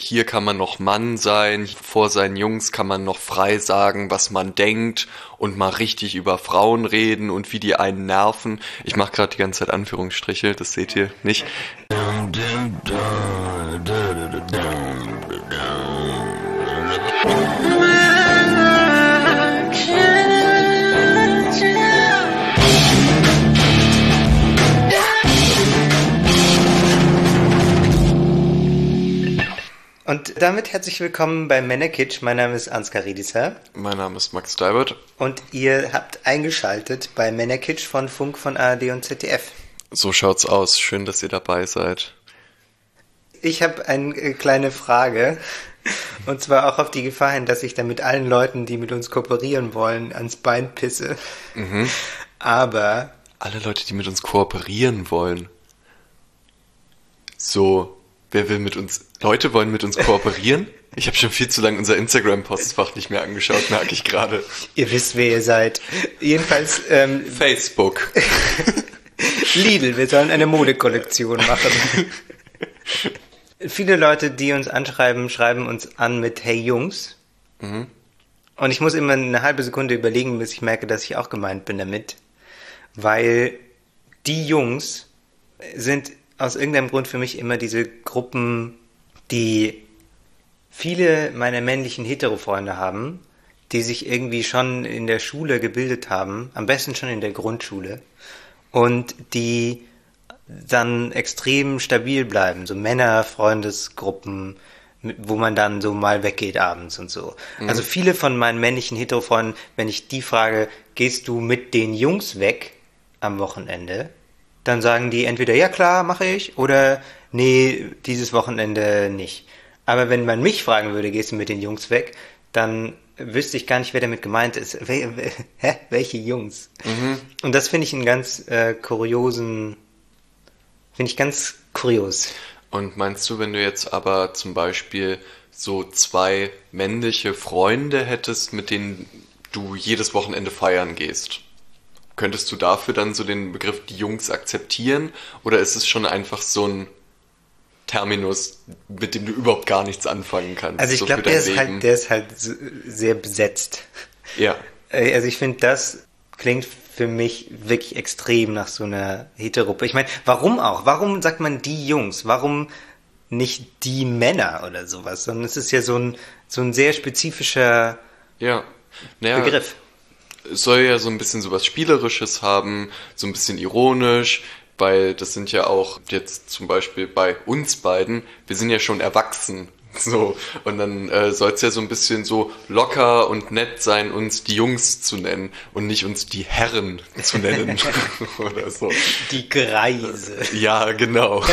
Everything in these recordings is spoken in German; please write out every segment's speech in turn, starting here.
Hier kann man noch Mann sein, vor seinen Jungs kann man noch frei sagen, was man denkt und mal richtig über Frauen reden und wie die einen nerven. Ich mache gerade die ganze Zeit Anführungsstriche, das seht ihr nicht. Und damit herzlich willkommen bei Männerkitsch. Mein Name ist Ansgar Riedisser. Mein Name ist Max Deibert. Und ihr habt eingeschaltet bei Männerkitsch von Funk, von ARD und ZDF. So schaut's aus. Schön, dass ihr dabei seid. Ich habe eine kleine Frage. Und zwar auch auf die Gefahr hin, dass ich dann mit allen Leuten, die mit uns kooperieren wollen, ans Bein pisse. Mhm. Aber... Alle Leute, die mit uns kooperieren wollen. So... Wer will mit uns... Leute wollen mit uns kooperieren? Ich habe schon viel zu lange unser Instagram-Postfach nicht mehr angeschaut, merke ich gerade. Ihr wisst, wer ihr seid. Jedenfalls... Facebook. Lidl, wir sollen eine Modekollektion machen. Viele Leute, die uns anschreiben, schreiben uns an mit Hey Jungs. Mhm. Und ich muss immer eine halbe Sekunde überlegen, bis ich merke, dass ich auch gemeint bin damit. Weil die Jungs sind... aus irgendeinem Grund für mich immer diese Gruppen, die viele meiner männlichen Hetero-Freunde haben, die sich irgendwie schon in der Schule gebildet haben, am besten schon in der Grundschule, und die dann extrem stabil bleiben, so Männer-Freundesgruppen, wo man dann so mal weggeht abends und so. Mhm. Also viele von meinen männlichen Hetero-Freunden, wenn ich die frage, gehst du mit den Jungs weg am Wochenende? Dann sagen die entweder, ja klar, mache ich, oder nee, dieses Wochenende nicht. Aber wenn man mich fragen würde, gehst du mit den Jungs weg, dann wüsste ich gar nicht, wer damit gemeint ist. Welche Jungs? Mhm. Und das finde ich einen ganz finde ich ganz kurios. Und meinst du, wenn du jetzt aber zum Beispiel so 2 männliche Freunde hättest, mit denen du jedes Wochenende feiern gehst, könntest du dafür dann so den Begriff die Jungs akzeptieren? Oder ist es schon einfach so ein Terminus, mit dem du überhaupt gar nichts anfangen kannst? Also ich so glaube, der ist halt sehr besetzt. Ja. Also ich finde, das klingt für mich wirklich extrem nach so einer Heteruppe. Ich meine, warum auch? Warum sagt man die Jungs? Warum nicht die Männer oder sowas? Sondern es ist ja so ein sehr spezifischer Begriff. Es soll ja so ein bisschen sowas Spielerisches haben, so ein bisschen ironisch, weil das sind ja auch jetzt zum Beispiel bei uns beiden, wir sind ja schon erwachsen, so, und dann soll es ja so ein bisschen so locker und nett sein, uns die Jungs zu nennen und nicht uns die Herren zu nennen oder so. Die Greise. Ja, genau.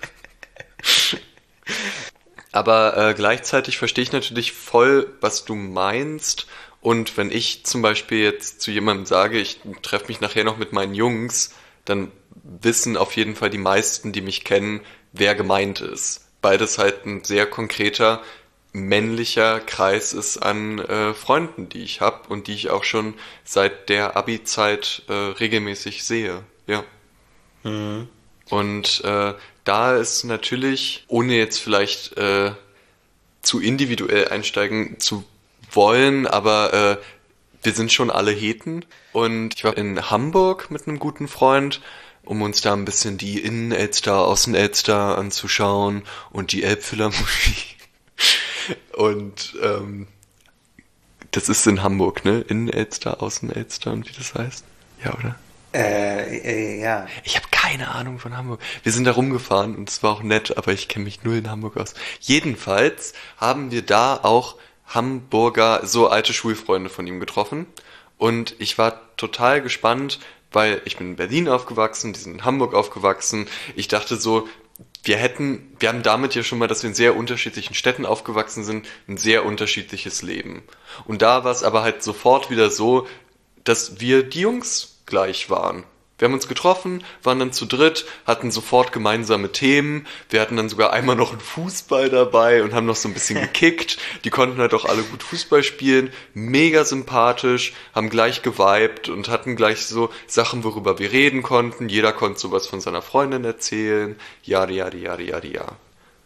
Aber gleichzeitig verstehe ich natürlich voll, was du meinst. Und wenn ich zum Beispiel jetzt zu jemandem sage, ich treffe mich nachher noch mit meinen Jungs, dann wissen auf jeden Fall die meisten, die mich kennen, wer gemeint ist. Weil das halt ein sehr konkreter männlicher Kreis ist an Freunden, die ich habe und die ich auch schon seit der Abi-Zeit regelmäßig sehe. Ja. Mhm. Und da ist natürlich, ohne jetzt vielleicht zu individuell einsteigen zu wollen, aber wir sind schon alle Heten. Und ich war in Hamburg mit einem guten Freund, um uns da ein bisschen die Innenelster, Außenelster anzuschauen und die Elbphilharmonie. Und das ist in Hamburg, ne? Innenelster, Außenelster und wie das heißt? Ja, oder? Ja. Ich habe keine Ahnung von Hamburg. Wir sind da rumgefahren und es war auch nett, aber ich kenne mich null in Hamburg aus. Jedenfalls haben wir da auch Hamburger, so alte Schulfreunde von ihm getroffen. Und ich war total gespannt, weil ich bin in Berlin aufgewachsen, die sind in Hamburg aufgewachsen. Ich dachte so, wir haben damit ja schon mal, dass wir in sehr unterschiedlichen Städten aufgewachsen sind, ein sehr unterschiedliches Leben. Und da war es aber halt sofort wieder so, dass wir die Jungs gleich waren. Wir haben uns getroffen, waren dann zu dritt, hatten sofort gemeinsame Themen. Wir hatten dann sogar einmal noch einen Fußball dabei und haben noch so ein bisschen gekickt. Die konnten halt auch alle gut Fußball spielen. Mega sympathisch, haben gleich geweibt und hatten gleich so Sachen, worüber wir reden konnten. Jeder konnte sowas von seiner Freundin erzählen. Ja.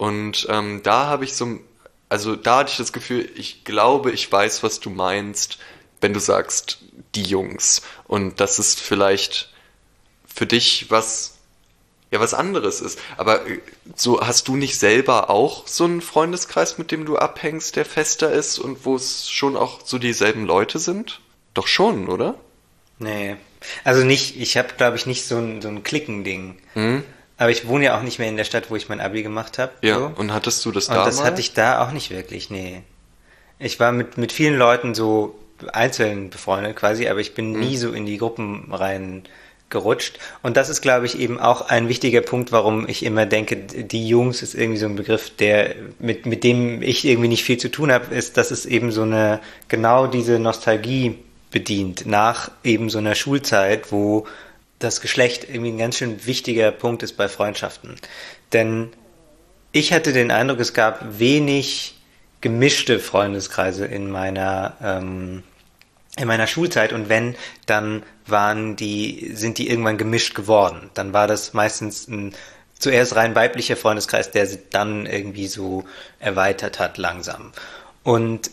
Und da habe ich also da hatte ich das Gefühl, ich glaube, ich weiß, was du meinst, wenn du sagst, die Jungs. Und dass es vielleicht für dich was anderes ist. Aber so hast du nicht selber auch so einen Freundeskreis, mit dem du abhängst, der fester ist und wo es schon auch so dieselben Leute sind? Doch schon, oder? Nee. Also nicht, ich habe, glaube ich, nicht so ein Klickending. Aber ich wohne ja auch nicht mehr in der Stadt, wo ich mein Abi gemacht habe. Ja, so. und hattest du das Und da das mal? hatte ich da auch nicht wirklich, nee. Ich war mit vielen Leuten so einzeln befreundet quasi, aber ich bin nie so in die Gruppen rein gerutscht. Und das ist, glaube ich, eben auch ein wichtiger Punkt, warum ich immer denke, die Jungs ist irgendwie so ein Begriff, der mit dem ich irgendwie nicht viel zu tun habe, ist, dass es eben so genau diese Nostalgie bedient nach eben so einer Schulzeit, wo das Geschlecht irgendwie ein ganz schön wichtiger Punkt ist bei Freundschaften. Denn ich hatte den Eindruck, es gab wenig gemischte Freundeskreise in meiner Schulzeit, und wenn, dann sind die irgendwann gemischt geworden. Dann war das meistens ein zuerst rein weiblicher Freundeskreis, der sich dann irgendwie so erweitert hat langsam. Und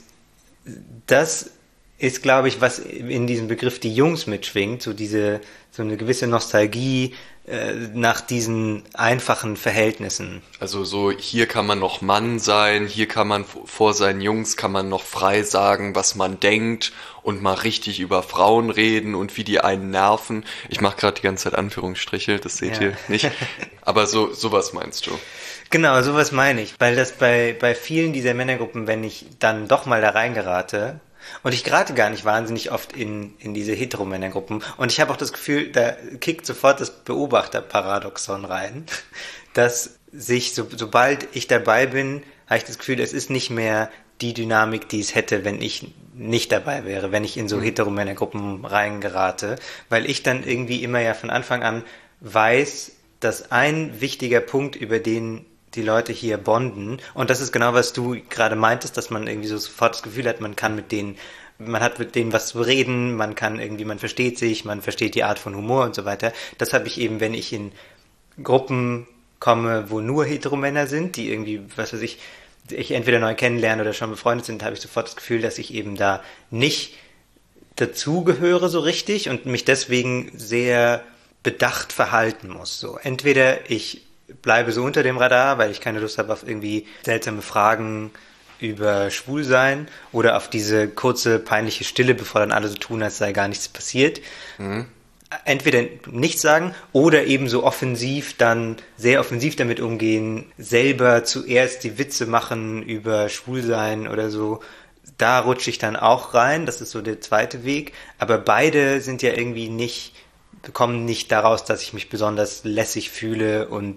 das ist, glaube ich, was in diesem Begriff die Jungs mitschwingt, so eine gewisse Nostalgie nach diesen einfachen Verhältnissen. Also so, hier kann man noch Mann sein, hier kann man vor seinen Jungs kann man noch frei sagen, was man denkt und mal richtig über Frauen reden und wie die einen nerven. Ich mache gerade die ganze Zeit Anführungsstriche, das seht ihr nicht. Aber sowas meinst du? Genau, sowas meine ich. Weil das bei vielen dieser Männergruppen, wenn ich dann doch mal da reingerate, und ich gerate gar nicht wahnsinnig oft in diese Heteromännergruppen. Und ich habe auch das Gefühl, da kickt sofort das Beobachterparadoxon rein, dass sich, sobald ich dabei bin, habe ich das Gefühl, es ist nicht mehr die Dynamik, die es hätte, wenn ich nicht dabei wäre, wenn ich in so Heteromännergruppen reingerate. Weil ich dann irgendwie immer ja von Anfang an weiß, dass ein wichtiger Punkt, über den die Leute hier bonden. Und das ist genau, was du gerade meintest, dass man irgendwie so sofort das Gefühl hat, man hat mit denen was zu reden, man versteht sich, man versteht die Art von Humor und so weiter. Das habe ich eben, wenn ich in Gruppen komme, wo nur Heteromänner sind, die irgendwie, was weiß ich entweder neu kennenlerne oder schon befreundet sind, habe ich sofort das Gefühl, dass ich eben da nicht dazugehöre so richtig und mich deswegen sehr bedacht verhalten muss. So, entweder ich bleibe so unter dem Radar, weil ich keine Lust habe auf irgendwie seltsame Fragen über Schwulsein oder auf diese kurze peinliche Stille, bevor dann alle so tun, als sei gar nichts passiert. Entweder nichts sagen oder eben so sehr offensiv damit umgehen, selber zuerst die Witze machen über Schwulsein oder so. Da rutsche ich dann auch rein, das ist so der zweite Weg. Aber beide sind ja irgendwie kommen nicht daraus, dass ich mich besonders lässig fühle und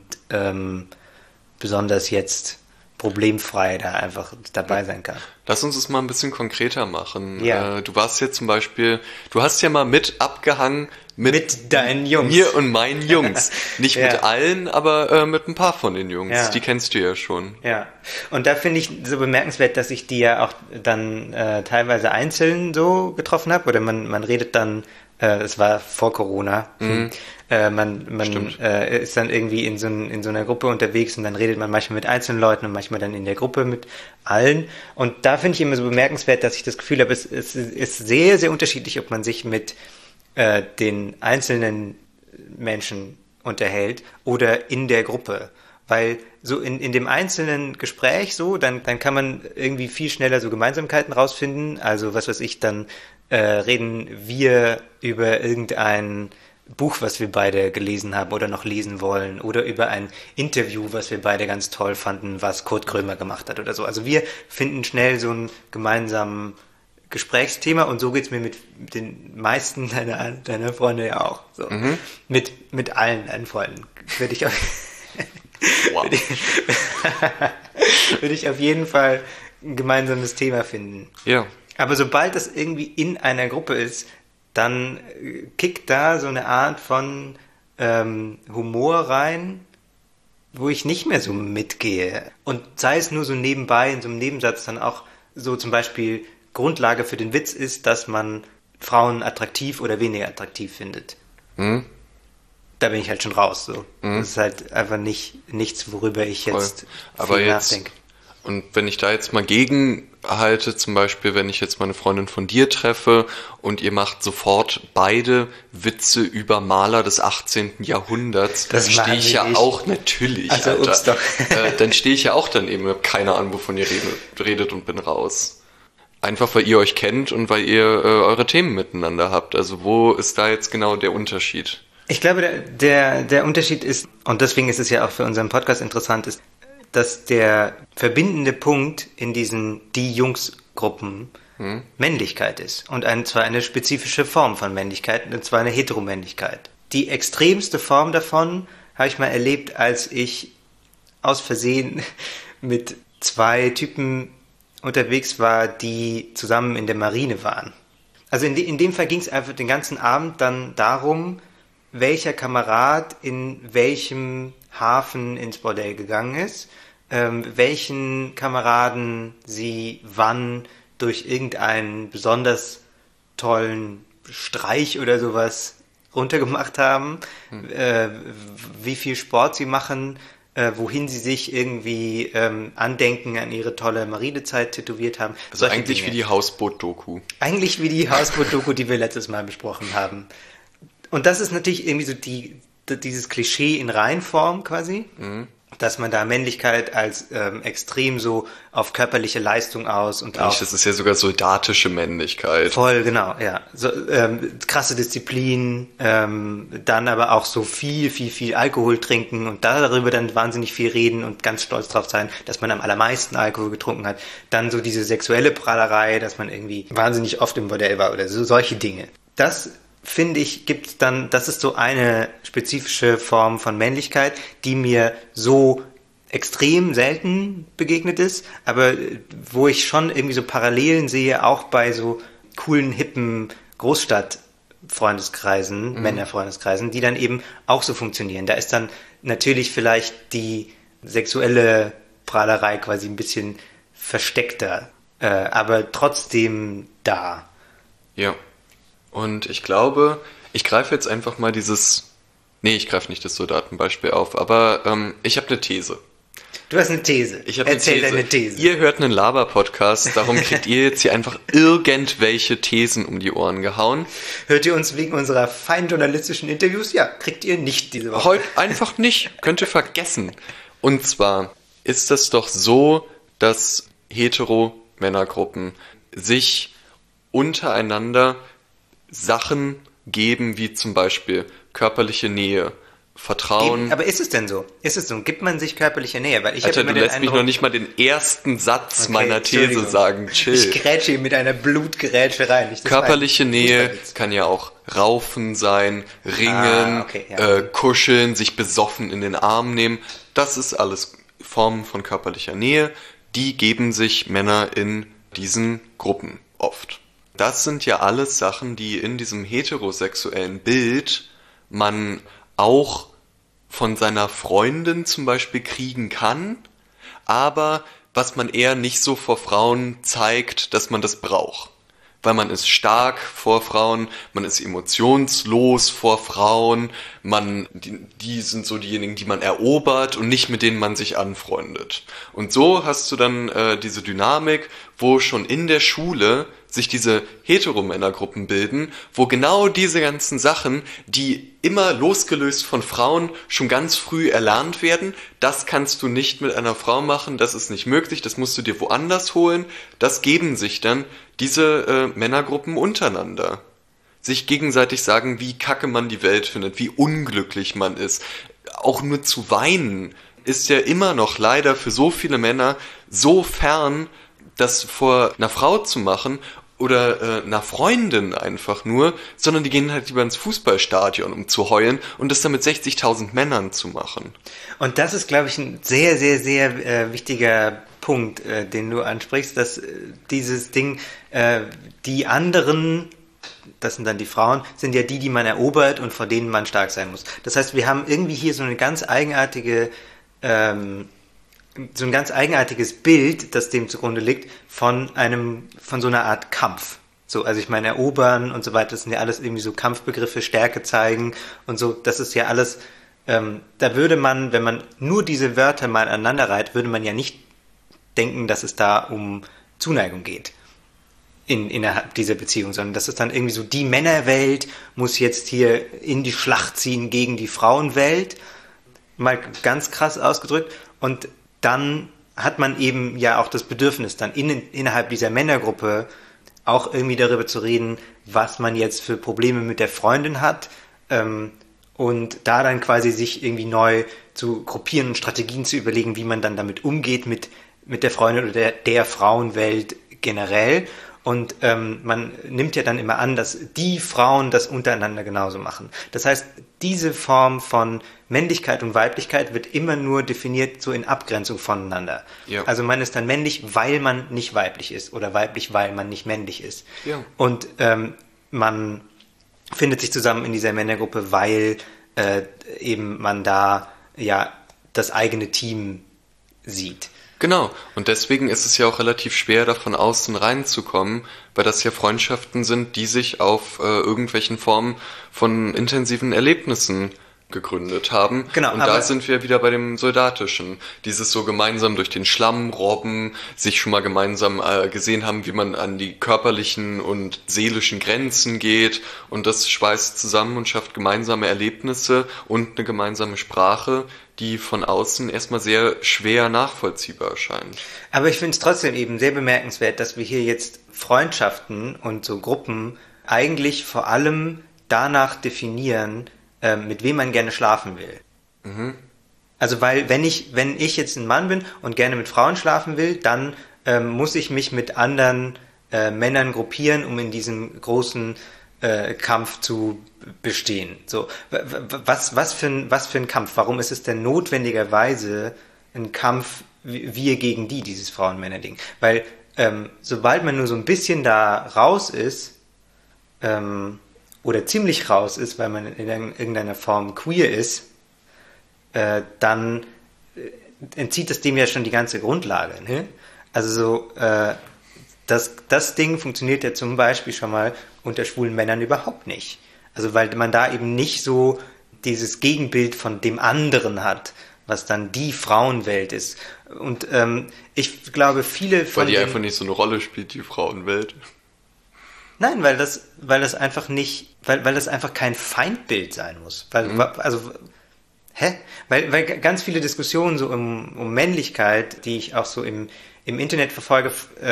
besonders jetzt problemfrei da einfach dabei sein kann. Lass uns es mal ein bisschen konkreter machen. Ja. Du warst jetzt zum Beispiel, du hast ja mal mit abgehangen mit deinen Jungs. Mir und meinen Jungs. Nicht Ja. mit allen, aber mit ein paar von den Jungs. Ja. Die kennst du ja schon. Ja, und da finde ich so bemerkenswert, dass ich die ja auch dann teilweise einzeln so getroffen habe, oder man redet dann, es war vor Corona, man ist dann irgendwie in so einer Gruppe unterwegs und dann redet man manchmal mit einzelnen Leuten und manchmal dann in der Gruppe mit allen. Und da finde ich immer so bemerkenswert, dass ich das Gefühl habe, es ist sehr, sehr unterschiedlich, ob man sich mit den einzelnen Menschen unterhält oder in der Gruppe. Weil so in dem einzelnen Gespräch so, dann kann man irgendwie viel schneller so Gemeinsamkeiten rausfinden. Also was weiß ich, dann reden wir über irgendein Buch, was wir beide gelesen haben oder noch lesen wollen, oder über ein Interview, was wir beide ganz toll fanden, was Kurt Krömer gemacht hat oder so. Also wir finden schnell so einen gemeinsamen Gesprächsthema, und so geht's mir mit den meisten deiner Freunde ja auch. So. Mit allen deinen Freunden würde ich Wow. würde ich auf jeden Fall ein gemeinsames Thema finden. Ja. Aber sobald das irgendwie in einer Gruppe ist, dann kickt da so eine Art von Humor rein, wo ich nicht mehr so mitgehe. Und sei es nur so nebenbei, in so einem Nebensatz dann auch so zum Beispiel Grundlage für den Witz ist, dass man Frauen attraktiv oder weniger attraktiv findet. da bin ich halt schon raus. So. Das ist halt einfach nichts, worüber ich jetzt viel nachdenke. Und wenn ich da jetzt mal gegenhalte, zum Beispiel, wenn ich jetzt mal eine Freundin von dir treffe und ihr macht sofort beide Witze über Maler des 18. Jahrhunderts, dann stehe ich ja auch natürlich, also, Alter. Ups, doch. Dann stehe ich ja auch dann eben, hab keine Ahnung, wovon ihr redet und bin raus. Einfach, weil ihr euch kennt und weil ihr eure Themen miteinander habt. Also wo ist da jetzt genau der Unterschied? Ich glaube, der Unterschied ist, und deswegen ist es ja auch für unseren Podcast interessant, ist, dass der verbindende Punkt in diesen Die-Jungs-Gruppen Männlichkeit ist. Und zwar eine spezifische Form von Männlichkeit, und zwar eine Heteromännlichkeit. Die extremste Form davon habe ich mal erlebt, als ich aus Versehen mit 2 Typen unterwegs war, die zusammen in der Marine waren. Also in dem Fall ging es einfach den ganzen Abend dann darum, welcher Kamerad in welchem Hafen ins Bordell gegangen ist, welchen Kameraden sie wann durch irgendeinen besonders tollen Streich oder sowas runtergemacht haben, wie viel Sport sie machen, wohin sie sich irgendwie Andenken an ihre tolle Marinezeit tätowiert haben. Also eigentlich Dinge. Wie die Hausboot-Doku. Eigentlich wie die Hausboot-Doku, die wir letztes Mal besprochen haben. Und das ist natürlich irgendwie so dieses Klischee in Reinform quasi, dass man da Männlichkeit als extrem so auf körperliche Leistung aus und auch... Das ist ja sogar soldatische Männlichkeit. Voll, genau, ja. So, krasse Disziplin, dann aber auch so viel Alkohol trinken und darüber dann wahnsinnig viel reden und ganz stolz drauf sein, dass man am allermeisten Alkohol getrunken hat. Dann so diese sexuelle Prahlerei, dass man irgendwie wahnsinnig oft im Bordell war oder so solche Dinge. Das finde ich, gibt's dann, das ist so eine spezifische Form von Männlichkeit, die mir so extrem selten begegnet ist, aber wo ich schon irgendwie so Parallelen sehe, auch bei so coolen, hippen Großstadt-Freundeskreisen, Männerfreundeskreisen, die dann eben auch so funktionieren. Da ist dann natürlich vielleicht die sexuelle Prahlerei quasi ein bisschen versteckter, aber trotzdem da. Ja. Und ich glaube, ich greife jetzt einfach mal ich greife nicht das Soldatenbeispiel auf, aber ich habe eine These. Du hast eine These. Erzähl deine These. Ihr hört einen Laber-Podcast, darum kriegt ihr jetzt hier einfach irgendwelche Thesen um die Ohren gehauen. Hört ihr uns wegen unserer feinen journalistischen Interviews? Ja, kriegt ihr nicht diese Woche. Heute einfach nicht, könnt ihr Und zwar ist das doch so, dass Hetero-Männergruppen sich untereinander Sachen geben, wie zum Beispiel körperliche Nähe, Vertrauen. Aber ist es denn so? Gibt man sich körperliche Nähe? Weil ich Alter, du lässt mich noch nicht mal den ersten Satz meiner These sagen. Chill. Ich grätsche hier mit einer Blutgerätsche rein. Körperliche Nähe kann ja auch Raufen sein, Ringen, kuscheln, sich besoffen in den Arm nehmen. Das ist alles Formen von körperlicher Nähe. Die geben sich Männer in diesen Gruppen oft. Das sind ja alles Sachen, die in diesem heterosexuellen Bild man auch von seiner Freundin zum Beispiel kriegen kann, aber was man eher nicht so vor Frauen zeigt, dass man das braucht. Weil man ist stark vor Frauen, man ist emotionslos vor Frauen, die sind so diejenigen, die man erobert und nicht mit denen man sich anfreundet. Und so hast du dann diese Dynamik, wo schon in der Schule sich diese Heteromännergruppen bilden, wo genau diese ganzen Sachen, die immer losgelöst von Frauen schon ganz früh erlernt werden, das kannst du nicht mit einer Frau machen, das ist nicht möglich, das musst du dir woanders holen, das geben sich dann diese Männergruppen untereinander. Sich gegenseitig sagen, wie kacke man die Welt findet, wie unglücklich man ist. Auch nur zu weinen ist ja immer noch leider für so viele Männer so fern, das vor einer Frau zu machen oder einer Freundin einfach nur, sondern die gehen halt lieber ins Fußballstadion, um zu heulen und das dann mit 60.000 Männern zu machen. Und das ist, glaube ich, ein sehr, sehr, sehr wichtiger Punkt, den du ansprichst, dass dieses Ding, die anderen, das sind dann die Frauen, sind ja die man erobert und vor denen man stark sein muss. Das heißt, wir haben irgendwie hier so eine ganz eigenartige so ein ganz eigenartiges Bild, das dem zugrunde liegt, von so einer Art Kampf. So, also ich meine, erobern und so weiter, das sind ja alles irgendwie so Kampfbegriffe, Stärke zeigen und so, das ist ja alles, da würde man, wenn man nur diese Wörter mal aneinander reiht, würde man ja nicht denken, dass es da um Zuneigung geht innerhalb dieser Beziehung, sondern das ist dann irgendwie so, die Männerwelt muss jetzt hier in die Schlacht ziehen gegen die Frauenwelt, mal ganz krass ausgedrückt, und dann hat man eben ja auch das Bedürfnis, dann innerhalb dieser Männergruppe auch irgendwie darüber zu reden, was man jetzt für Probleme mit der Freundin hat, und da dann quasi sich irgendwie neu zu gruppieren und Strategien zu überlegen, wie man dann damit umgeht mit der Freundin oder der Frauenwelt generell. Und man nimmt ja dann immer an, dass die Frauen das untereinander genauso machen. Das heißt, diese Form von Männlichkeit und Weiblichkeit wird immer nur definiert so in Abgrenzung voneinander. Ja. Also man ist dann männlich, weil man nicht weiblich ist, oder weiblich, weil man nicht männlich ist. Ja. Und man findet sich zusammen in dieser Männergruppe, weil eben man da ja das eigene Team sieht. Genau, und deswegen ist es ja auch relativ schwer, da von außen reinzukommen, weil das ja Freundschaften sind, die sich auf irgendwelchen Formen von intensiven Erlebnissen gegründet haben. Genau, und da sind wir wieder bei dem Soldatischen. Dieses so gemeinsam durch den Schlamm robben, sich schon mal gemeinsam gesehen haben, wie man an die körperlichen und seelischen Grenzen geht, und das schweißt zusammen und schafft gemeinsame Erlebnisse und eine gemeinsame Sprache, die von außen erstmal sehr schwer nachvollziehbar erscheint. Aber ich finde es trotzdem eben sehr bemerkenswert, dass wir hier jetzt Freundschaften und so Gruppen eigentlich vor allem danach definieren, mit wem man gerne schlafen will. Mhm. Also weil wenn ich jetzt ein Mann bin und gerne mit Frauen schlafen will, dann muss ich mich mit anderen Männern gruppieren, um in diesem großen Kampf zu bestehen. So, was für ein Kampf? Warum ist es denn notwendigerweise ein Kampf wir gegen dieses Frauen-Männer-Ding? Weil sobald man nur so ein bisschen da raus ist, oder ziemlich raus ist, weil man in irgendeiner Form queer ist, dann entzieht es dem ja schon die ganze Grundlage. Ne? Also so, das Ding funktioniert ja zum Beispiel schon mal unter schwulen Männern überhaupt nicht. Also weil man da eben nicht so dieses Gegenbild von dem anderen hat, was dann die Frauenwelt ist. Und ich glaube, viele von weil die einfach nicht so eine Rolle spielt, die Frauenwelt. Nein, weil das einfach nicht, weil das einfach kein Feindbild sein muss. Weil ganz viele Diskussionen so um Männlichkeit, die ich auch so im Internet verfolge,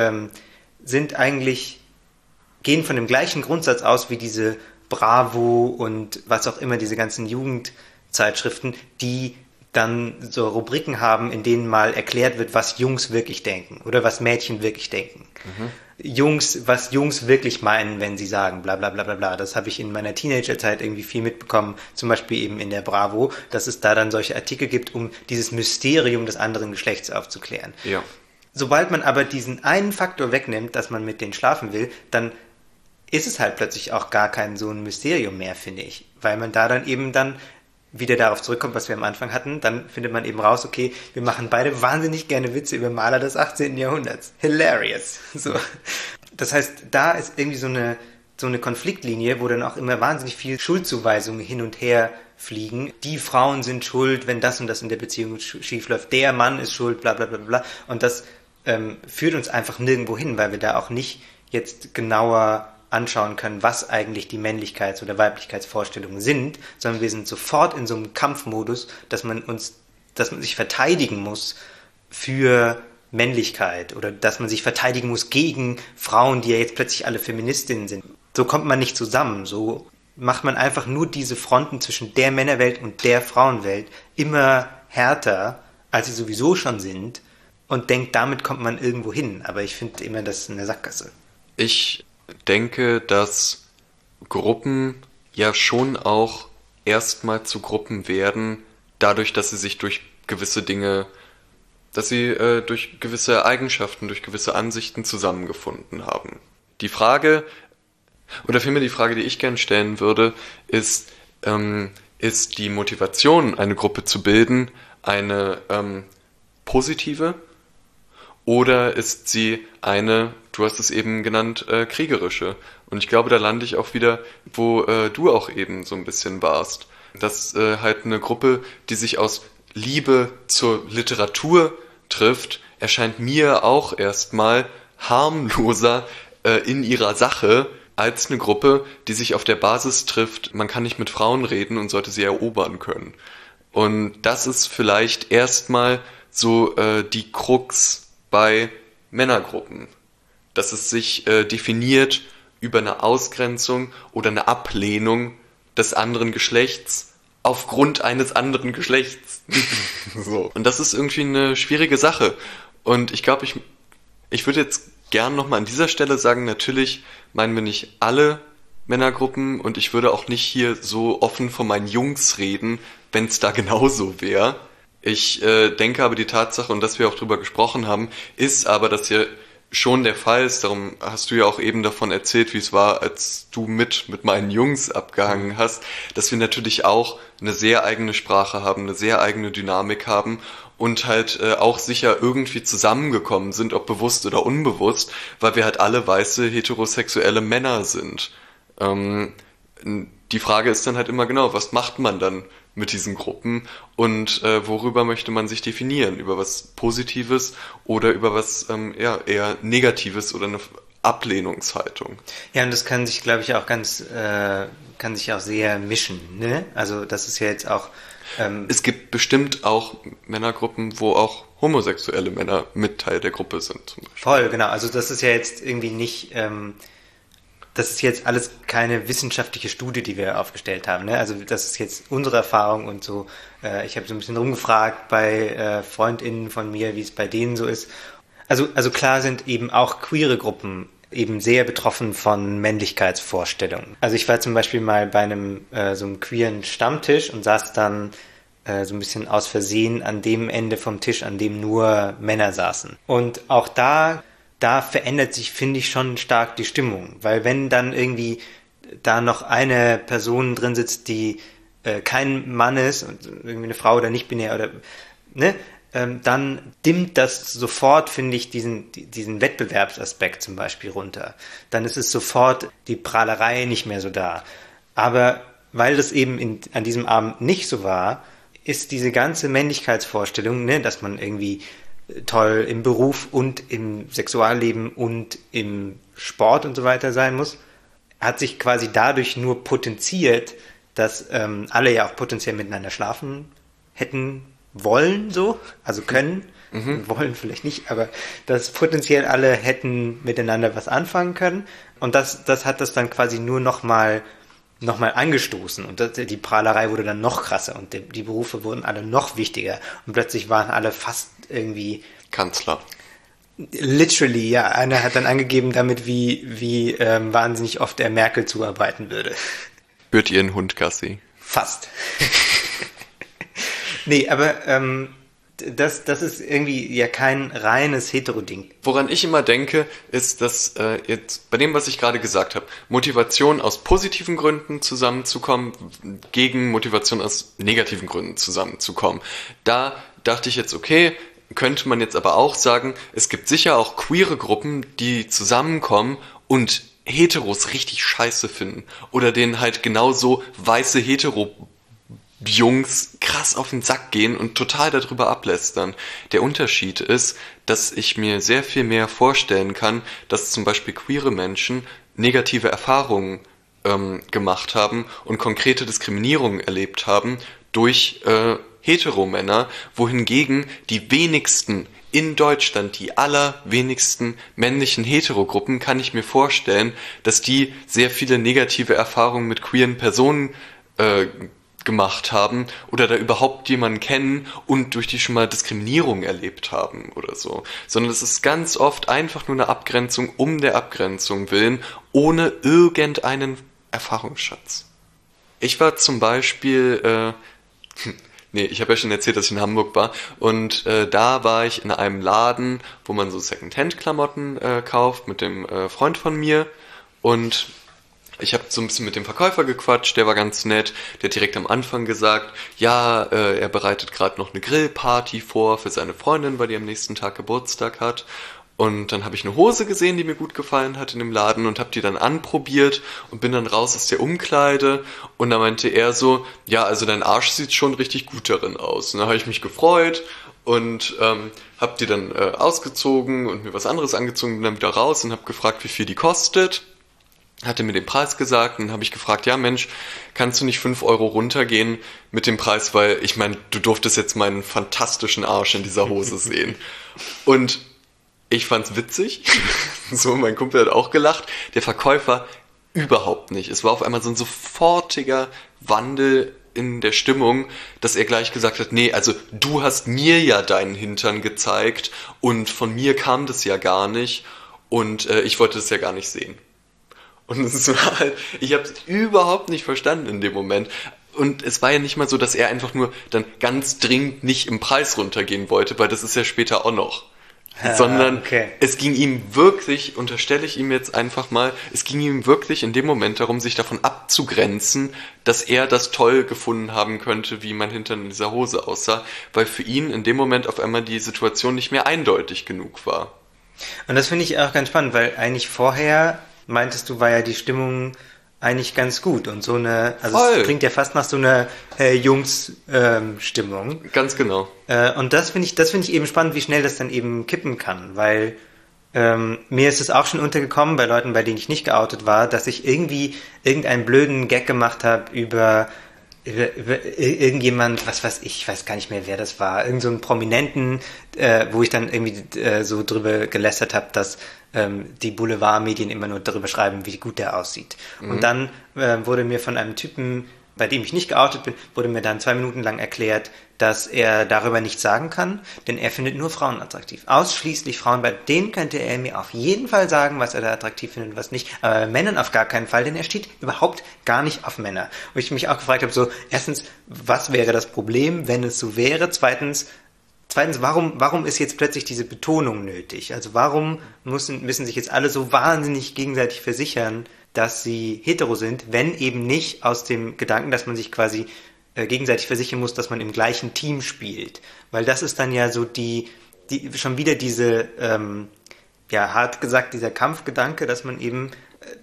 gehen von dem gleichen Grundsatz aus wie diese Bravo und was auch immer, diese ganzen Jugendzeitschriften, die dann so Rubriken haben, in denen mal erklärt wird, was Jungs wirklich denken oder was Mädchen wirklich denken. Mhm. Was Jungs wirklich meinen, wenn sie sagen, bla bla bla bla bla. Das habe ich in meiner Teenagerzeit irgendwie viel mitbekommen, zum Beispiel eben in der Bravo, dass es da dann solche Artikel gibt, um dieses Mysterium des anderen Geschlechts aufzuklären. Ja. Sobald man aber diesen einen Faktor wegnimmt, dass man mit denen schlafen will, dann ist es halt plötzlich auch gar kein so ein Mysterium mehr, finde ich. Weil man da dann eben dann wieder darauf zurückkommt, was wir am Anfang hatten, dann findet man eben raus, okay, wir machen beide wahnsinnig gerne Witze über Maler des 18. Jahrhunderts. Hilarious. So. Das heißt, da ist irgendwie so eine Konfliktlinie, wo dann auch immer wahnsinnig viel Schuldzuweisungen hin und her fliegen. Die Frauen sind schuld, wenn das und das in der Beziehung schief läuft. Der Mann ist schuld, bla bla bla bla. Und das führt uns einfach nirgendwo hin, weil wir da auch nicht jetzt genauer anschauen können, was eigentlich die Männlichkeits- oder Weiblichkeitsvorstellungen sind, sondern wir sind sofort in so einem Kampfmodus, dass man sich verteidigen muss für Männlichkeit oder dass man sich verteidigen muss gegen Frauen, die ja jetzt plötzlich alle Feministinnen sind. So kommt man nicht zusammen. So macht man einfach nur diese Fronten zwischen der Männerwelt und der Frauenwelt immer härter, als sie sowieso schon sind, und denkt, damit kommt man irgendwo hin. Aber ich finde immer, das ist eine Sackgasse. Ich denke, dass Gruppen ja schon auch erstmal zu Gruppen werden, dadurch, dass sie sich durch gewisse Dinge, durch gewisse Eigenschaften, durch gewisse Ansichten zusammengefunden haben. Die Frage, oder vielmehr die Frage, die ich gern stellen würde, ist die Motivation, eine Gruppe zu bilden, eine positive, oder ist sie eine, du hast es eben genannt, kriegerische. Und ich glaube, da lande ich auch wieder, wo du auch eben so ein bisschen warst. Dass halt eine Gruppe, die sich aus Liebe zur Literatur trifft, erscheint mir auch erstmal harmloser in ihrer Sache als eine Gruppe, die sich auf der Basis trifft, man kann nicht mit Frauen reden und sollte sie erobern können. Und das ist vielleicht erstmal so die Krux bei Männergruppen, dass es sich definiert über eine Ausgrenzung oder eine Ablehnung des anderen Geschlechts aufgrund eines anderen Geschlechts. So. Und das ist irgendwie eine schwierige Sache. Und ich glaube, ich würde jetzt gern nochmal an dieser Stelle sagen, natürlich meinen wir nicht alle Männergruppen und ich würde auch nicht hier so offen von meinen Jungs reden, wenn es da genauso wäre. Ich denke aber die Tatsache, und dass wir auch drüber gesprochen haben, ist aber, dass hier schon der Fall ist, darum hast du ja auch eben davon erzählt, wie es war, als du mit meinen Jungs abgehangen hast, dass wir natürlich auch eine sehr eigene Sprache haben, eine sehr eigene Dynamik haben und halt auch sicher irgendwie zusammengekommen sind, ob bewusst oder unbewusst, weil wir halt alle weiße, heterosexuelle Männer sind. Die Frage ist dann halt immer genau, was macht man dann mit diesen Gruppen und worüber möchte man sich definieren? Über was Positives oder über was eher Negatives oder eine Ablehnungshaltung? Ja, und das kann sich, glaube ich, auch kann sich auch sehr mischen, ne? Also das ist ja jetzt auch... Es gibt bestimmt auch Männergruppen, wo auch homosexuelle Männer mit Teil der Gruppe sind. Zum Beispiel. Voll, genau. Also das ist ja jetzt irgendwie nicht... das ist jetzt alles keine wissenschaftliche Studie, die wir aufgestellt haben. Ne? Also das ist jetzt unsere Erfahrung und so. Ich habe so ein bisschen rumgefragt bei FreundInnen von mir, wie es bei denen so ist. Also klar sind eben auch queere Gruppen eben sehr betroffen von Männlichkeitsvorstellungen. Also ich war zum Beispiel mal bei einem so einem queeren Stammtisch und saß dann so ein bisschen aus Versehen an dem Ende vom Tisch, an dem nur Männer saßen. Und auch da verändert sich, finde ich, schon stark die Stimmung. Weil wenn dann irgendwie da noch eine Person drin sitzt, die kein Mann ist und irgendwie eine Frau oder nicht binär oder, ne, dann dimmt das sofort, finde ich, diesen Wettbewerbsaspekt zum Beispiel runter. Dann ist es sofort die Prahlerei nicht mehr so da. Aber weil das eben an diesem Abend nicht so war, ist diese ganze Männlichkeitsvorstellung, ne, dass man irgendwie toll im Beruf und im Sexualleben und im Sport und so weiter sein muss, hat sich quasi dadurch nur potenziert, dass alle ja auch potenziell miteinander schlafen hätten wollen, so, also können, wollen vielleicht nicht, aber dass potenziell alle hätten miteinander was anfangen können und das hat das dann quasi nur noch mal angestoßen und die Prahlerei wurde dann noch krasser und die Berufe wurden alle noch wichtiger und plötzlich waren alle fast irgendwie Kanzler. Literally, ja. Einer hat dann angegeben damit, wie wahnsinnig oft er Merkel zuarbeiten würde. Führt ihren Hund Gassi? Fast. Nee, aber das ist irgendwie ja kein reines Hetero-Ding. Woran ich immer denke, ist, dass jetzt bei dem, was ich gerade gesagt habe, Motivation aus positiven Gründen zusammenzukommen, gegen Motivation aus negativen Gründen zusammenzukommen. Da dachte ich jetzt, okay, könnte man jetzt aber auch sagen, es gibt sicher auch queere Gruppen, die zusammenkommen und Heteros richtig scheiße finden. Oder denen halt genauso weiße Hetero-Jungs krass auf den Sack gehen und total darüber ablästern. Der Unterschied ist, dass ich mir sehr viel mehr vorstellen kann, dass zum Beispiel queere Menschen negative Erfahrungen gemacht haben und konkrete Diskriminierungen erlebt haben durch Heteromänner, wohingegen die wenigsten in Deutschland, die allerwenigsten männlichen Heterogruppen, kann ich mir vorstellen, dass die sehr viele negative Erfahrungen mit queeren Personen gemacht haben oder da überhaupt jemanden kennen und durch die schon mal Diskriminierung erlebt haben oder so. Sondern es ist ganz oft einfach nur eine Abgrenzung um der Abgrenzung willen, ohne irgendeinen Erfahrungsschatz. Ich war zum Beispiel ich habe ja schon erzählt, dass ich in Hamburg war und da war ich in einem Laden, wo man so Secondhand-Klamotten kauft mit dem Freund von mir und ich habe so ein bisschen mit dem Verkäufer gequatscht, der war ganz nett, der hat direkt am Anfang gesagt, ja, er bereitet gerade noch eine Grillparty vor für seine Freundin, weil die am nächsten Tag Geburtstag hat Und dann habe ich eine Hose gesehen, die mir gut gefallen hat in dem Laden und habe die dann anprobiert und bin dann raus aus der Umkleide und da meinte er so, ja, also dein Arsch sieht schon richtig gut darin aus. Und dann habe ich mich gefreut und habe die dann ausgezogen und mir was anderes angezogen und dann wieder raus und habe gefragt, wie viel die kostet. Hatte mir den Preis gesagt und dann habe ich gefragt, ja Mensch, kannst du nicht 5 Euro runtergehen mit dem Preis, weil ich meine, du durftest jetzt meinen fantastischen Arsch in dieser Hose sehen. Und ich fand's witzig, so mein Kumpel hat auch gelacht, der Verkäufer überhaupt nicht. Es war auf einmal so ein sofortiger Wandel in der Stimmung, dass er gleich gesagt hat, nee, also du hast mir ja deinen Hintern gezeigt und von mir kam das ja gar nicht und ich wollte das ja gar nicht sehen. Und es war halt, ich habe es überhaupt nicht verstanden in dem Moment. Und es war ja nicht mal so, dass er einfach nur dann ganz dringend nicht im Preis runtergehen wollte, weil das ist ja später auch noch. Sondern es ging ihm wirklich, unterstelle ich ihm jetzt einfach mal, es ging ihm wirklich in dem Moment darum, sich davon abzugrenzen, dass er das toll gefunden haben könnte, wie mein Hintern in dieser Hose aussah, weil für ihn in dem Moment auf einmal die Situation nicht mehr eindeutig genug war. Und das finde ich auch ganz spannend, weil eigentlich vorher, meintest du, war ja die Stimmung eigentlich ganz gut und so eine, also Voll. es klingt ja fast nach so einer Jungs-Stimmung. Ganz genau. Und das finde ich eben spannend, wie schnell das dann eben kippen kann, weil mir ist es auch schon untergekommen bei Leuten, bei denen ich nicht geoutet war, dass ich irgendwie irgendeinen blöden Gag gemacht habe über irgendjemand, was weiß ich weiß gar nicht mehr, wer das war, irgend so einen Prominenten, wo ich dann irgendwie so drüber gelästert habe, dass die Boulevardmedien immer nur darüber schreiben, wie gut der aussieht. Mhm. Und dann wurde mir von einem Typen, bei dem ich nicht geoutet bin, wurde mir dann 2 Minuten lang erklärt, dass er darüber nichts sagen kann, denn er findet nur Frauen attraktiv. Ausschließlich Frauen, bei denen könnte er mir auf jeden Fall sagen, was er da attraktiv findet und was nicht, aber bei Männern auf gar keinen Fall, denn er steht überhaupt gar nicht auf Männer. Wo ich mich auch gefragt habe, so, erstens, was wäre das Problem, wenn es so wäre? Zweitens, warum ist jetzt plötzlich diese Betonung nötig? Also warum müssen sich jetzt alle so wahnsinnig gegenseitig versichern, dass sie hetero sind, wenn eben nicht aus dem Gedanken, dass man sich quasi gegenseitig versichern muss, dass man im gleichen Team spielt. Weil das ist dann ja so schon wieder diese, hart gesagt, dieser Kampfgedanke, dass man eben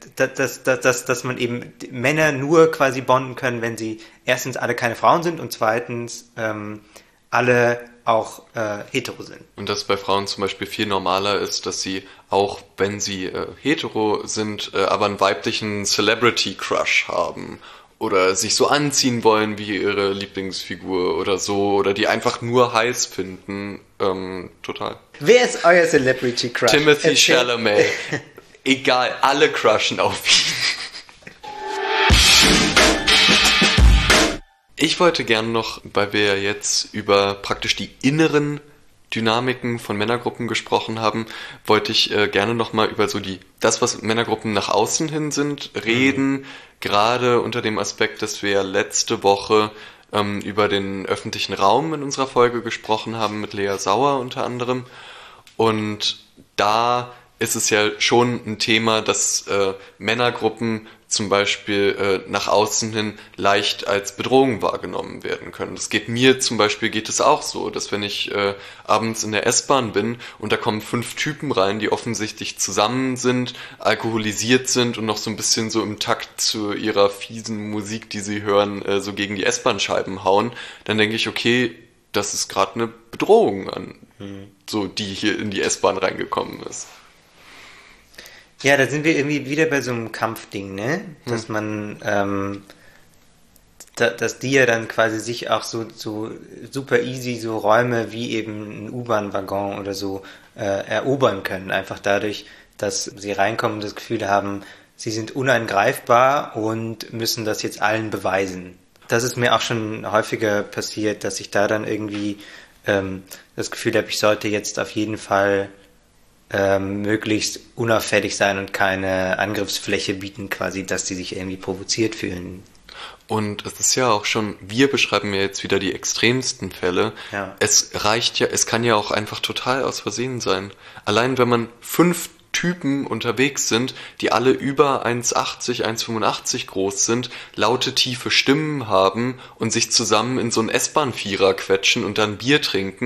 dass man eben Männer nur quasi bonden können, wenn sie erstens alle keine Frauen sind und zweitens alle auch hetero sind. Und dass bei Frauen zum Beispiel viel normaler ist, dass sie auch, wenn sie hetero sind, aber einen weiblichen Celebrity-Crush haben oder sich so anziehen wollen wie ihre Lieblingsfigur oder so oder die einfach nur heiß finden. Total. Wer ist euer Celebrity-Crush? Timothée Chalamet. Egal, alle crushen auf ihn. Ich wollte gerne noch, weil wir jetzt über praktisch die inneren Dynamiken von Männergruppen gesprochen haben, wollte ich gerne nochmal über so das, was Männergruppen nach außen hin sind, reden. Gerade unter dem Aspekt, dass wir letzte Woche über den öffentlichen Raum in unserer Folge gesprochen haben, mit Lea Sauer unter anderem. Und da ist es ja schon ein Thema, dass Männergruppen zum Beispiel nach außen hin leicht als Bedrohung wahrgenommen werden können. Das geht mir zum Beispiel, geht es auch so, dass wenn ich abends in der S-Bahn bin und da kommen 5 Typen rein, die offensichtlich zusammen sind, alkoholisiert sind und noch so ein bisschen so im Takt zu ihrer fiesen Musik, die sie hören, so gegen die S-Bahn-Scheiben hauen, dann denke ich, okay, das ist gerade eine Bedrohung an, so die hier in die S-Bahn reingekommen ist. Ja, da sind wir irgendwie wieder bei so einem Kampfding, ne? Dass man, dass die ja dann quasi sich auch so super easy so Räume wie eben ein U-Bahn-Waggon oder so erobern können. Einfach dadurch, dass sie reinkommen und das Gefühl haben, sie sind unangreifbar und müssen das jetzt allen beweisen. Das ist mir auch schon häufiger passiert, dass ich da dann irgendwie das Gefühl habe, ich sollte jetzt auf jeden Fall möglichst unauffällig sein und keine Angriffsfläche bieten, quasi, dass die sich irgendwie provoziert fühlen. Und es ist ja auch schon, wir beschreiben ja jetzt wieder die extremsten Fälle. Ja. Es reicht ja, es kann ja auch einfach total aus Versehen sein. Allein wenn man 5 Typen unterwegs sind, die alle über 1,80, 1,85 groß sind, laute, tiefe Stimmen haben und sich zusammen in so einen S-Bahn-Vierer quetschen und dann Bier trinken,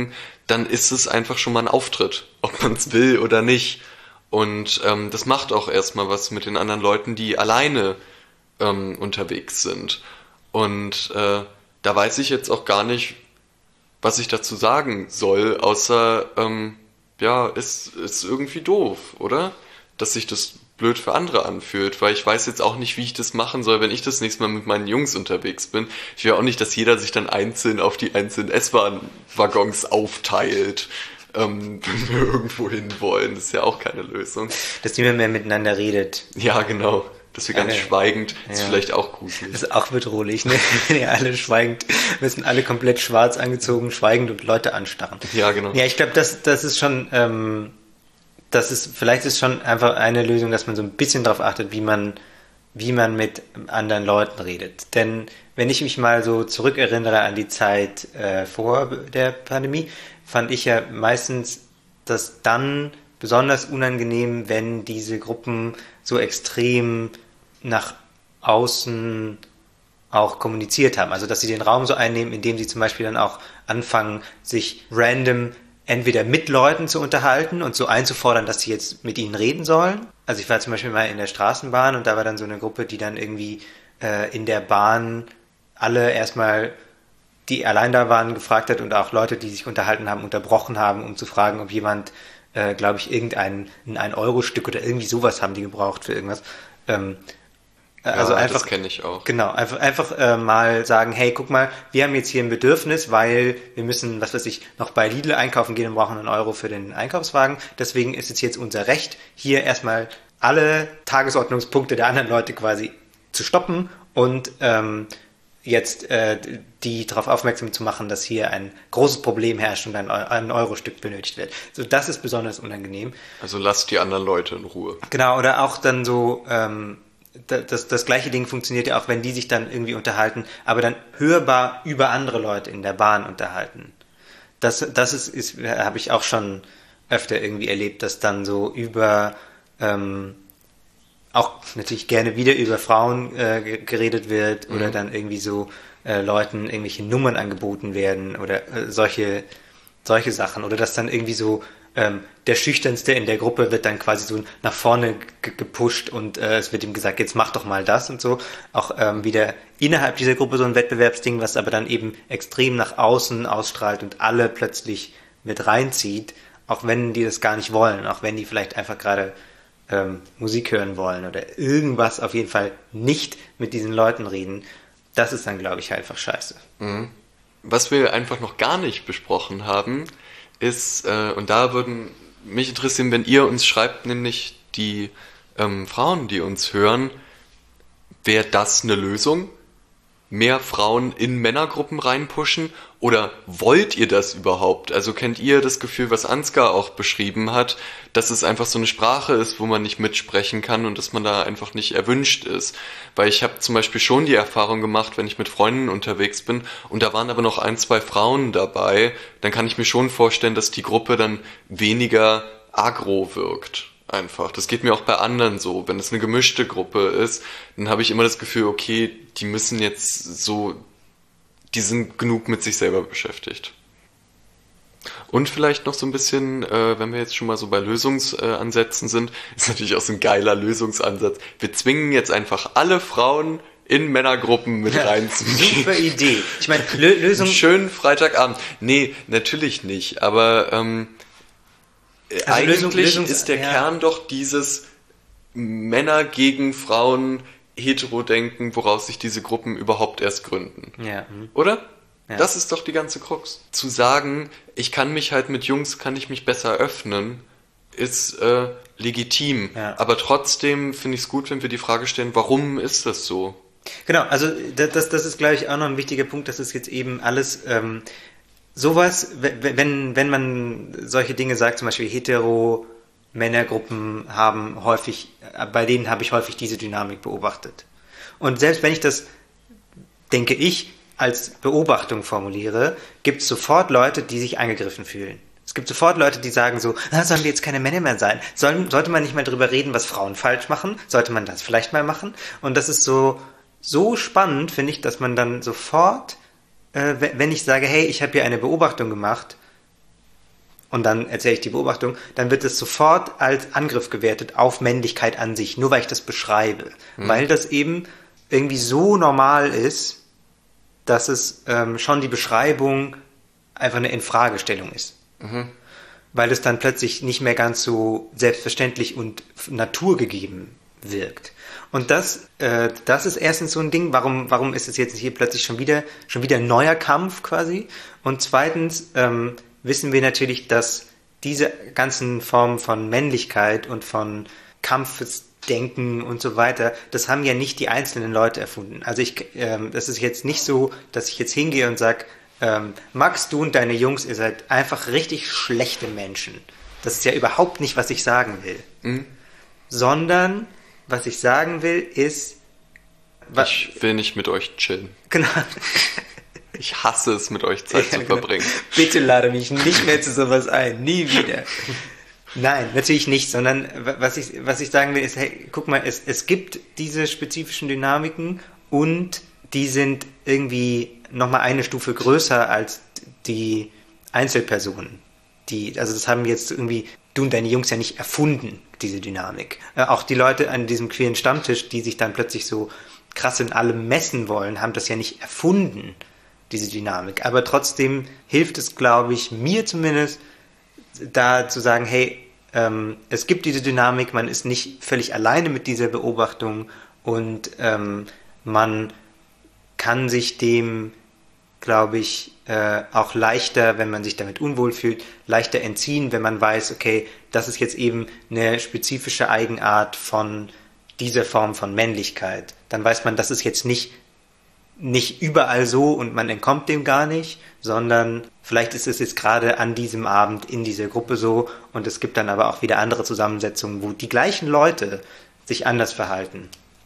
dann ist es einfach schon mal ein Auftritt, ob man es will oder nicht. Und das macht auch erstmal was mit den anderen Leuten, die alleine unterwegs sind. Und da weiß ich jetzt auch gar nicht, was ich dazu sagen soll, außer, ist irgendwie doof, oder? Dass sich das blöd für andere anfühlt, weil ich weiß jetzt auch nicht, wie ich das machen soll, wenn ich das nächste Mal mit meinen Jungs unterwegs bin. Ich will auch nicht, dass jeder sich dann einzeln auf die einzelnen S-Bahn-Waggons aufteilt, wenn wir irgendwo hin wollen. Das ist ja auch keine Lösung. Dass niemand mehr miteinander redet. Ja, genau. Dass wir ganz schweigend, ist vielleicht auch gut. Das ist auch bedrohlich, ne? Wenn ihr alle schweigend, wir sind alle komplett schwarz angezogen, schweigend und Leute anstarren. Ja, genau. Ja, ich glaube, das ist schon, vielleicht ist schon einfach eine Lösung, dass man so ein bisschen darauf achtet, wie man mit anderen Leuten redet. Denn wenn ich mich mal so zurückerinnere an die Zeit vor der Pandemie, fand ich ja meistens das dann besonders unangenehm, wenn diese Gruppen so extrem nach außen auch kommuniziert haben. Also, dass sie den Raum so einnehmen, indem sie zum Beispiel dann auch anfangen, sich random entweder mit Leuten zu unterhalten und so einzufordern, dass sie jetzt mit ihnen reden sollen. Also ich war zum Beispiel mal in der Straßenbahn und da war dann so eine Gruppe, die dann irgendwie in der Bahn alle erstmal, die allein da waren, gefragt hat und auch Leute, die sich unterhalten haben, unterbrochen haben, um zu fragen, ob jemand, glaube ich, ein 1-Euro-Stück oder irgendwie sowas haben die gebraucht für irgendwas. Also einfach, das kenne ich auch. Genau, einfach mal sagen, hey, guck mal, wir haben jetzt hier ein Bedürfnis, weil wir müssen, was weiß ich, noch bei Lidl einkaufen gehen und brauchen 1 Euro für den Einkaufswagen. Deswegen ist es jetzt unser Recht, hier erstmal alle Tagesordnungspunkte der anderen Leute quasi zu stoppen und jetzt die darauf aufmerksam zu machen, dass hier ein großes Problem herrscht und ein Euro-Stück benötigt wird. So, das ist besonders unangenehm. Also lasst die anderen Leute in Ruhe. Genau, oder auch dann so, das gleiche Ding funktioniert ja auch, wenn die sich dann irgendwie unterhalten, aber dann hörbar über andere Leute in der Bahn unterhalten. Das habe ich auch schon öfter irgendwie erlebt, dass dann so über auch natürlich gerne wieder über Frauen geredet wird oder dann irgendwie so Leuten irgendwelche Nummern angeboten werden oder solche Sachen oder dass dann irgendwie so der Schüchternste in der Gruppe wird dann quasi so nach vorne gepusht und es wird ihm gesagt, jetzt mach doch mal das und so. Auch wieder innerhalb dieser Gruppe so ein Wettbewerbsding, was aber dann eben extrem nach außen ausstrahlt und alle plötzlich mit reinzieht, auch wenn die das gar nicht wollen, auch wenn die vielleicht einfach gerade Musik hören wollen oder irgendwas auf jeden Fall nicht mit diesen Leuten reden. Das ist dann, glaube ich, einfach scheiße. Mhm. Was wir einfach noch gar nicht besprochen haben, ist, und da würden mich interessieren, wenn ihr uns schreibt, nämlich die Frauen, die uns hören, wäre das eine Lösung? Mehr Frauen in Männergruppen reinpushen? Oder wollt ihr das überhaupt? Also kennt ihr das Gefühl, was Ansgar auch beschrieben hat, dass es einfach so eine Sprache ist, wo man nicht mitsprechen kann und dass man da einfach nicht erwünscht ist? Weil ich habe zum Beispiel schon die Erfahrung gemacht, wenn ich mit Freunden unterwegs bin und da waren aber noch 1, 2 Frauen dabei, dann kann ich mir schon vorstellen, dass die Gruppe dann weniger agro wirkt. Einfach. Das geht mir auch bei anderen so. Wenn es eine gemischte Gruppe ist, dann habe ich immer das Gefühl, okay, die müssen jetzt so, die sind genug mit sich selber beschäftigt. Und vielleicht noch so ein bisschen, wenn wir jetzt schon mal so bei Lösungsansätzen sind, ist natürlich auch so ein geiler Lösungsansatz. Wir zwingen jetzt einfach alle Frauen in Männergruppen mit reinzugehen. Super Idee. Ich meine, Lösung... Schönen Freitagabend. Nee, natürlich nicht, aber... Also eigentlich ist der Kern doch dieses Männer gegen Frauen Hetero-Denken, woraus sich diese Gruppen überhaupt erst gründen. Ja. Oder? Ja. Das ist doch die ganze Krux. Zu sagen, ich kann mich halt mit Jungs, kann ich mich besser öffnen, ist legitim. Ja. Aber trotzdem finde ich es gut, wenn wir die Frage stellen, warum ist das so? Genau, also das ist, glaube ich, auch noch ein wichtiger Punkt, dass es jetzt eben alles... sowas, wenn man solche Dinge sagt, zum Beispiel Hetero-Männergruppen haben häufig, bei denen habe ich häufig diese Dynamik beobachtet. Und selbst wenn ich das, denke ich, als Beobachtung formuliere, gibt es sofort Leute, die sich angegriffen fühlen. Es gibt sofort Leute, die sagen so, sollen wir jetzt keine Männer mehr sein? Sollte man nicht mal drüber reden, was Frauen falsch machen? Sollte man das vielleicht mal machen? Und das ist so spannend, finde ich, dass man dann sofort wenn ich sage, hey, ich habe hier eine Beobachtung gemacht, und dann erzähle ich die Beobachtung, dann wird es sofort als Angriff gewertet auf Männlichkeit an sich, nur weil ich das beschreibe. Weil das eben irgendwie so normal ist, dass es schon die Beschreibung einfach eine Infragestellung ist. Weil es dann plötzlich nicht mehr ganz so selbstverständlich und naturgegeben wirkt. Und das ist erstens so ein Ding, warum ist es jetzt hier plötzlich schon wieder ein neuer Kampf quasi? Und zweitens wissen wir natürlich, dass diese ganzen Formen von Männlichkeit und von Kampfesdenken und so weiter, das haben ja nicht die einzelnen Leute erfunden. Also das ist jetzt nicht so, dass ich jetzt hingehe und sage, Max, du und deine Jungs, ihr seid einfach richtig schlechte Menschen. Das ist ja überhaupt nicht, was ich sagen will. Sondern, was ich sagen will, ist... Ich will nicht mit euch chillen. Genau. Ich hasse es, mit euch Zeit zu verbringen. Bitte lade mich nicht mehr zu sowas ein. Nie wieder. Nein, natürlich nicht, sondern was ich sagen will, ist, hey, guck mal, es gibt diese spezifischen Dynamiken und die sind irgendwie nochmal eine Stufe größer als die Einzelpersonen. Also das haben jetzt irgendwie du und deine Jungs ja nicht erfunden, diese Dynamik. Auch die Leute an diesem queeren Stammtisch, die sich dann plötzlich so krass in allem messen wollen, haben das ja nicht erfunden, diese Dynamik. Aber trotzdem hilft es, glaube ich, mir zumindest, da zu sagen, hey, es gibt diese Dynamik, man ist nicht völlig alleine mit dieser Beobachtung und man kann sich dem, glaube ich, auch leichter, wenn man sich damit unwohl fühlt, leichter entziehen, wenn man weiß, okay, das ist jetzt eben eine spezifische Eigenart von dieser Form von Männlichkeit. Dann weiß man, das ist jetzt nicht überall so und man entkommt dem gar nicht, sondern vielleicht ist es jetzt gerade an diesem Abend in dieser Gruppe so und es gibt dann aber auch wieder andere Zusammensetzungen, wo die gleichen Leute sich anders verhalten.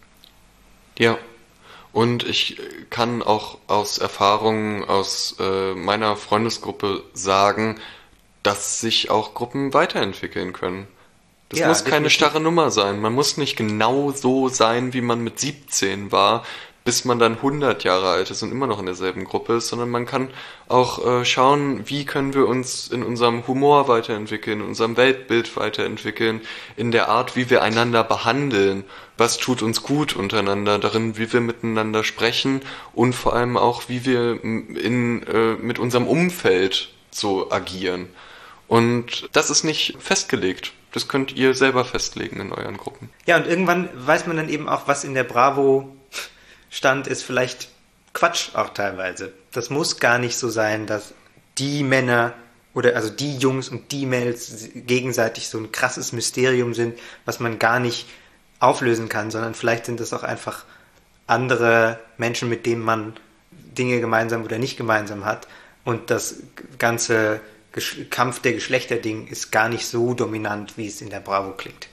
Ja, und ich kann auch aus Erfahrungen aus meiner Freundesgruppe sagen, dass sich auch Gruppen weiterentwickeln können. Das muss keine starre Nummer sein. Man muss nicht genau so sein, wie man mit 17 war, bis man dann 100 Jahre alt ist und immer noch in derselben Gruppe ist, sondern man kann auch schauen, wie können wir uns in unserem Humor weiterentwickeln, in unserem Weltbild weiterentwickeln, in der Art, wie wir einander behandeln, was tut uns gut untereinander, darin, wie wir miteinander sprechen und vor allem auch, wie wir mit unserem Umfeld so agieren. Und das ist nicht festgelegt. Das könnt ihr selber festlegen in euren Gruppen. Ja, und irgendwann weiß man dann eben auch, was in der Bravo stand, ist vielleicht Quatsch auch teilweise. Das muss gar nicht so sein, dass die Männer oder also die Jungs und die Mädels gegenseitig so ein krasses Mysterium sind, was man gar nicht auflösen kann, sondern vielleicht sind das auch einfach andere Menschen, mit denen man Dinge gemeinsam oder nicht gemeinsam hat und das ganze Kampf der Geschlechterding ist gar nicht so dominant, wie es in der Bravo klingt.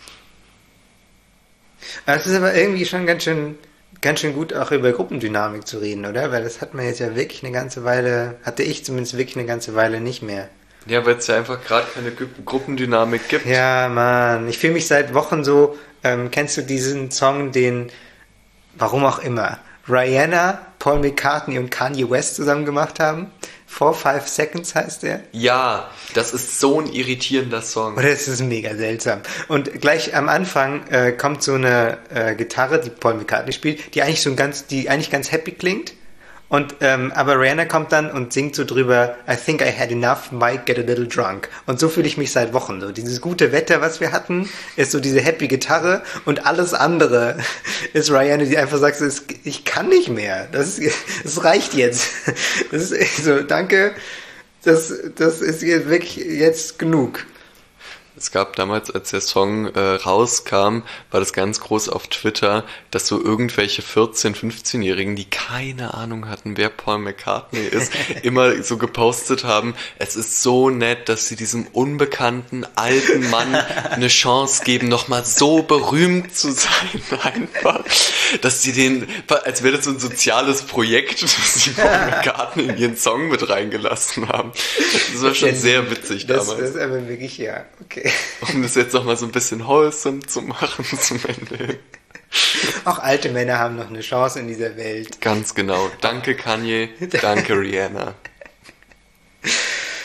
Es ist aber irgendwie schon ganz schön gut, auch über Gruppendynamik zu reden, oder? Weil das hat man jetzt ja wirklich eine ganze Weile, hatte ich zumindest wirklich eine ganze Weile nicht mehr. Ja, weil es ja einfach gerade keine Gruppendynamik gibt. Ja, Mann, ich fühle mich seit Wochen so, kennst du diesen Song, den, warum auch immer, Rihanna, Paul McCartney und Kanye West zusammen gemacht haben? 4-5 Seconds heißt der. Ja, das ist so ein irritierender Song. Oder es ist mega seltsam. Und gleich am Anfang kommt so eine Gitarre, die Paul McCartney spielt, die eigentlich ganz happy klingt. Und aber Rihanna kommt dann und singt so drüber, I think I had enough, might get a little drunk. Und so fühle ich mich seit Wochen. So dieses gute Wetter, was wir hatten, ist so diese happy Gitarre und alles andere ist Rihanna, die einfach sagt, ich kann nicht mehr. Das reicht jetzt. Das ist so, danke. Das ist jetzt wirklich jetzt genug. Es gab damals, als der Song rauskam, war das ganz groß auf Twitter, dass so irgendwelche 14-, 15-Jährigen, die keine Ahnung hatten, wer Paul McCartney ist, immer so gepostet haben, es ist so nett, dass sie diesem unbekannten alten Mann eine Chance geben, nochmal so berühmt zu sein, einfach. Dass sie als wäre das so ein soziales Projekt, dass sie Paul McCartney in ihren Song mit reingelassen haben. Das war schon sehr witzig damals. Das ist aber wirklich, ja, okay. Um das jetzt nochmal so ein bisschen wholesome zu machen zum Ende. Auch alte Männer haben noch eine Chance in dieser Welt. Ganz genau. Danke Kanye, danke Rihanna.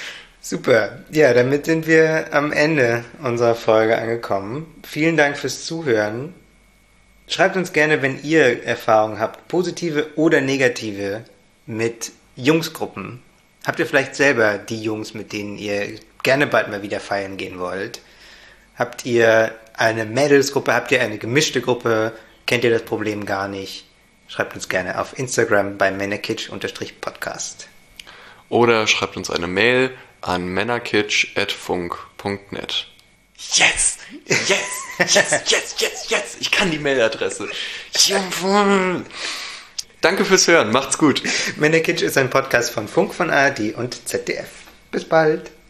Super. Ja, damit sind wir am Ende unserer Folge angekommen. Vielen Dank fürs Zuhören. Schreibt uns gerne, wenn ihr Erfahrungen habt, positive oder negative, mit Jungsgruppen. Habt ihr vielleicht selber die Jungs, mit denen ihr gerne bald mal wieder feiern gehen wollt? Habt ihr eine Mädelsgruppe? Habt ihr eine gemischte Gruppe? Kennt ihr das Problem gar nicht? Schreibt uns gerne auf Instagram bei männerkitsch_podcast. Oder schreibt uns eine Mail an männerkitsch@funk.net. Yes! Yes! Yes! Yes! Yes! Yes! Ich kann die Mailadresse. Danke fürs Hören. Macht's gut. Männerkitsch ist ein Podcast von Funk, von ARD und ZDF. Bis bald.